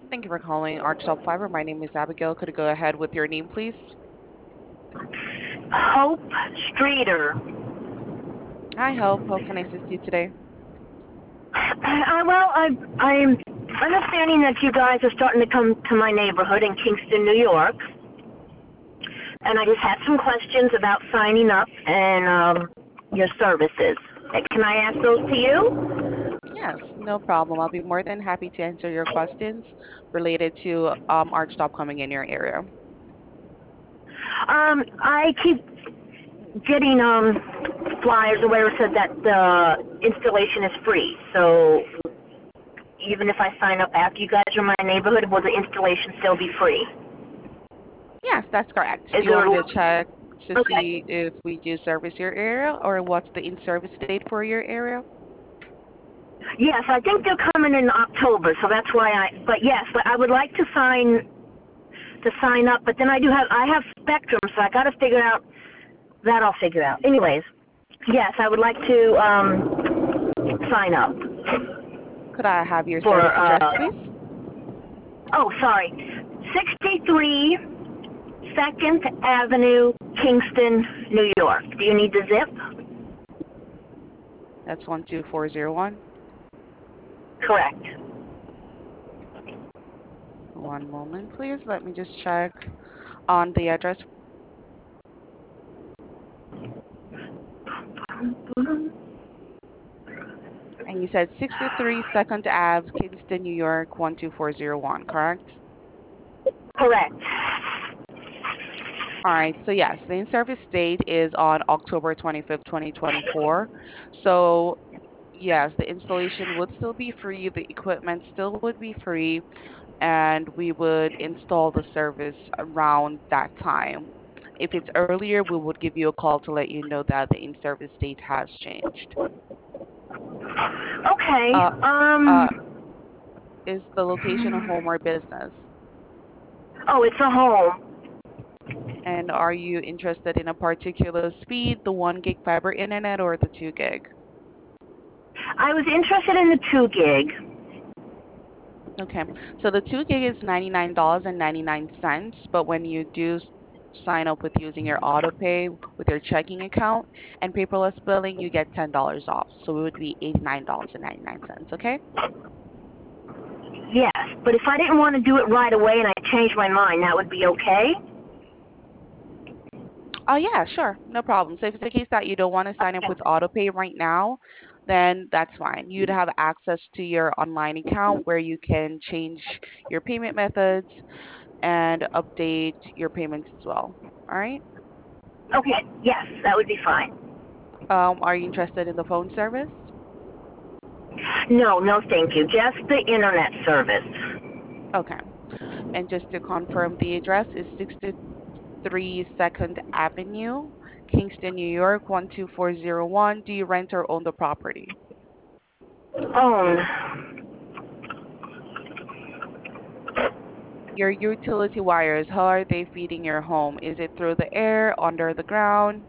Thank you for calling Archtop Fiber. My name is Abigail. Could you go ahead with your name, please? Hope Streeter. Hi, Hope. How can I assist you today? I'm understanding that you guys are starting to come to my neighborhood in Kingston, New York, and I just had some questions about signing up and your services. Can I ask those to you? Yes, no problem. I'll be more than happy to answer your questions related to Archtop coming in your area. I keep getting flyers or whatever said that the installation is free. So even if I sign up after you guys are in my neighborhood, will the installation still be free? Yes, that's correct. Is Do you there want me to check to okay? see if we do service your area or what's the in-service date for your area? Yes, I think they're coming in October, so that's why but yes, but I would like to sign up, but then I have Spectrum, so I got to figure out that I'll figure out. Anyways, yes, I would like to sign up Could I have your for service address, please? oh, sorry. 63 Second Avenue, Kingston, New York. Do you need the zip? That's 12401. Correct. One moment, please. Let me just check on the address. And you said 63 Second Ave, Kingston, New York, 12401, correct? Correct. All right, so yes, the in-service date is on October 25th, 2024. So yes, the installation would still be free, the equipment still would be free, and we would install the service around that time. If it's earlier, we would give you a call to let you know that the in-service date has changed. Okay. Uh, uh, is the location a home or business? Oh, it's a home. And are you interested in a particular speed, the 1 gig fiber internet or the 2 gig? I was interested in the 2 gig. Okay, so the 2 gig is $99.99, but when you do sign up with using your auto pay with your checking account and paperless billing, you get $10 off. So it would be $89.99, okay? Yes, but if I didn't want to do it right away and I changed my mind, that would be okay? Oh yeah, sure, no problem. So if it's the case that you don't want to sign up with auto pay right now, then that's fine. You'd have access to your online account where you can change your payment methods and update your payments as well. All right. Okay, yes, that would be fine. Are you interested in the phone service? No, no, thank you. Just the internet service. Okay. And just to confirm, the address is 63 Second Avenue, Kingston, New York, 12401. Do you rent or own the property? Own. Your utility wires, how are they feeding your home? Is it through the air, under the ground?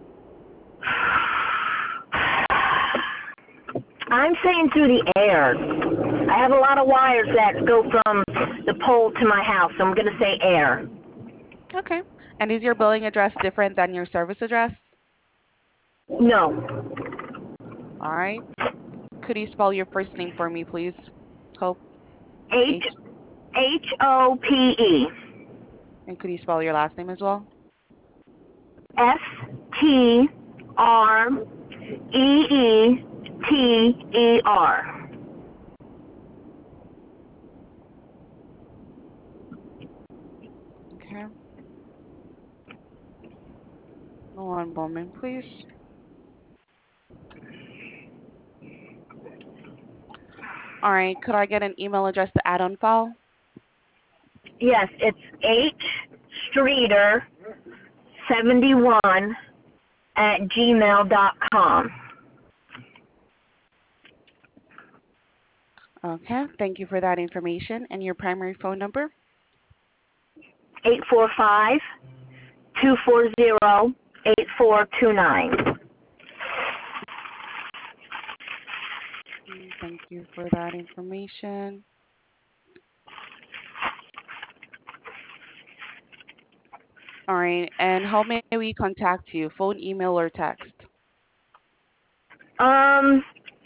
I'm saying through the air. I have a lot of wires that go from the pole to my house, so I'm going to say air. Okay. And is your billing address different than your service address? No. All right. Could you spell your first name for me, please? Hope. H H. Hope. And could you spell your last name as well? Streeter. Okay. One moment, please. All right. Could I get an email address to add on file? Yes, it's H Streeter 71 at gmail.com. Okay. Thank you for that information. And your primary phone number? 845-240-8429. Thank you for that information. All right. And how may we contact you? Phone, email, or text? Um,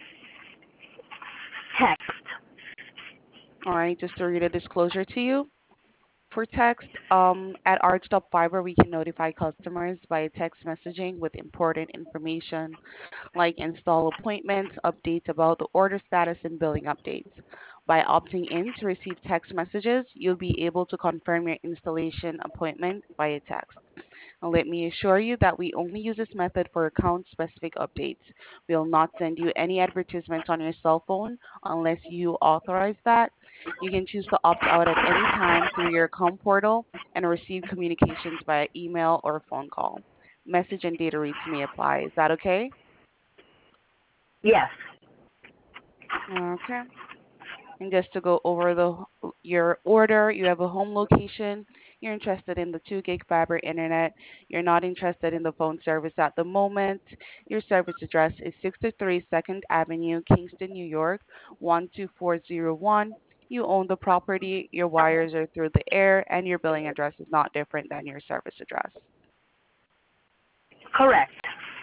text. All right. Just to read a disclosure to you. For text, at Archtop Fiber, we can notify customers via text messaging with important information like install appointments, updates about the order status, and billing updates. By opting in to receive text messages, you'll be able to confirm your installation appointment via text. And let me assure you that we only use this method for account-specific updates. We will not send you any advertisements on your cell phone unless you authorize that. You can choose to opt out at any time through your account portal and receive communications via email or phone call. Message and data rates may apply. Is that okay? Yes. Okay. And just to go over your order, you have a home location. You're interested in the 2 gig fiber internet. You're not interested in the phone service at the moment. Your service address is 63 2nd Avenue, Kingston, New York, 12401. You own the property, your wires are through the air, and your billing address is not different than your service address. Correct.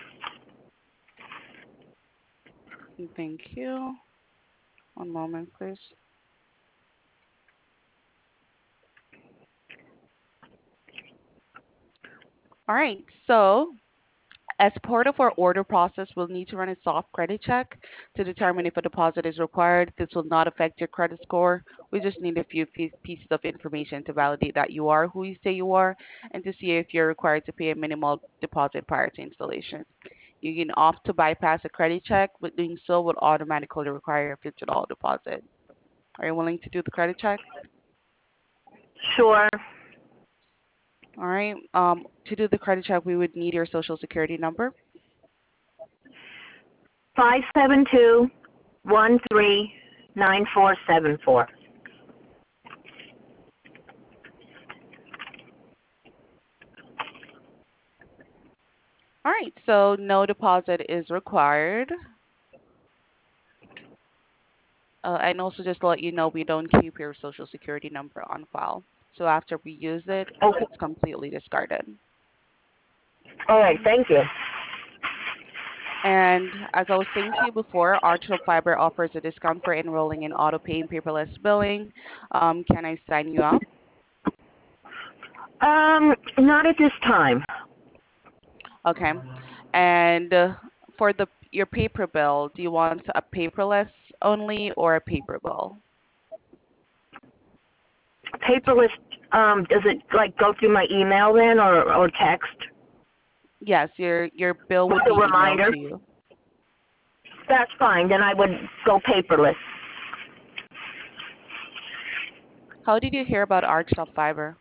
Thank you. One moment, please. All right, so as part of our order process, we'll need to run a soft credit check to determine if a deposit is required. This will not affect your credit score. We just need a few pieces of information to validate that you are who you say you are and to see if you're required to pay a minimal deposit prior to installation. You can opt to bypass a credit check, but doing so would automatically require a $50 deposit. Are you willing to do the credit check? Sure. All right. To do the credit check, we would need your social security number. 572-139474. All right, so no deposit is required. And also just to let you know, we don't keep your social security number on file. So after we use it, Okay. it's completely discarded. All right. Thank you. And as I was saying to you before, Archel Fiber offers a discount for enrolling in auto pay and paperless billing. Can I sign you up? Not at this time. Okay. And for your paper bill, do you want a paperless only or a paper bill? Paperless. Does it like go through my email then, or text Yes, your bill with would a be emailed reminder? to you. That's fine. Then I would go paperless. How did you hear about Archtop Fiber?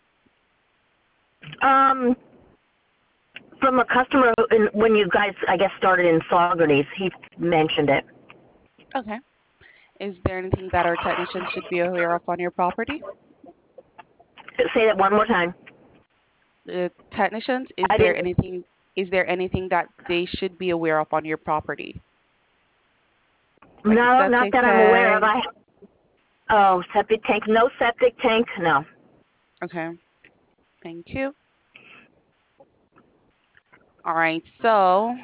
Um, from a customer when you guys, I guess, started in Saugerties, he mentioned it. Okay. Is there anything that our technicians should be aware of on your property? Say that one more time. The technicians, I didn't. is there anything that they should be aware of on your property? Like a No, not septic that I'm aware of. tank? Septic tank. No septic tank. No. Okay, thank you. All right, so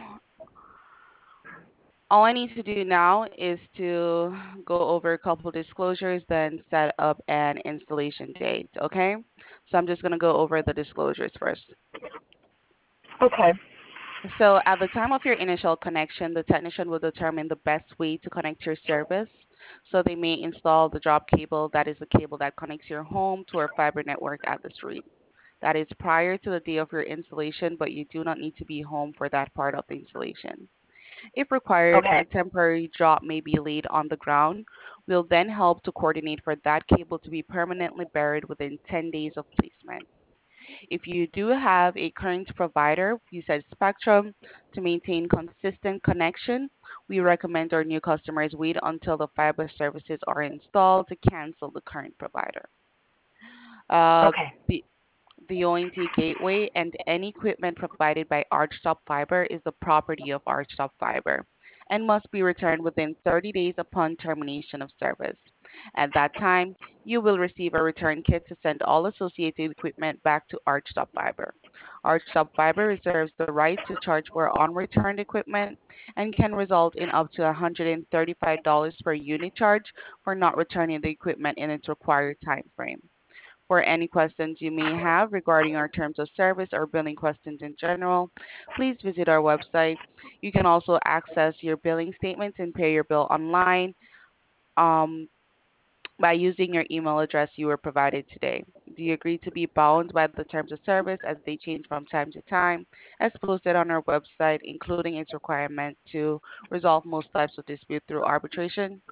all I need to do now is to go over a couple disclosures, then set up an installation date, okay? So I'm just gonna go over the disclosures first. Okay. So at the time of your initial connection, the technician will determine the best way to connect your service. So they may install the drop cable, that is the cable that connects your home to our fiber network at the street. That is prior to the day of your installation, but you do not need to be home for that part of the installation. If required, Okay. a temporary drop may be laid on the ground. We'll then help to coordinate for that cable to be permanently buried within 10 days of placement. If you do have a current provider, you said Spectrum, to maintain consistent connection, we recommend our new customers wait until the fiber services are installed to cancel the current provider. Uh, Okay. the the ONT gateway and any equipment provided by Archtop Fiber is the property of Archtop Fiber and must be returned within 30 days upon termination of service. At that time, you will receive a return kit to send all associated equipment back to Archtop Fiber. Archtop Fiber reserves the right to charge for unreturned equipment and can result in up to $135 per unit charge for not returning the equipment in its required time frame. For any questions you may have regarding our terms of service or billing questions in general, please visit our website. You can also access your billing statements and pay your bill online um, by using your email address you were provided today. Do you agree to be bound by the terms of service as they change from time to time, as posted on our website, including its requirement to resolve most types of dispute through arbitration?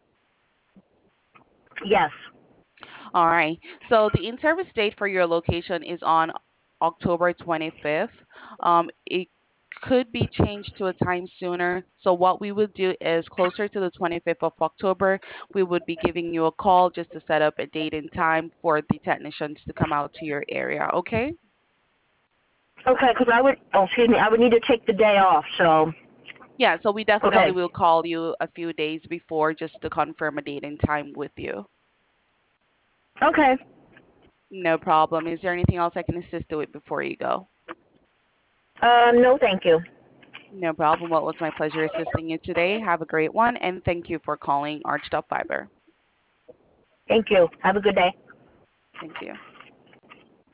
Yes. All right. So the in-service date for your location is on October 25th. It could be changed to a time sooner. So what we would do is closer to the 25th of October, we would be giving you a call just to set up a date and time for the technicians to come out to your area. Okay? Okay, because I would. Oh, excuse me. I would need to take the day off. So. Yeah, so we definitely Okay. will call you a few days before just to confirm a date and time with you. Okay. No problem. Is there anything else I can assist you with before you go? No, thank you. No problem. Well, it was my pleasure assisting you today. Have a great one, and thank you for calling Archtop Fiber. Thank you. Have a good day. Thank you.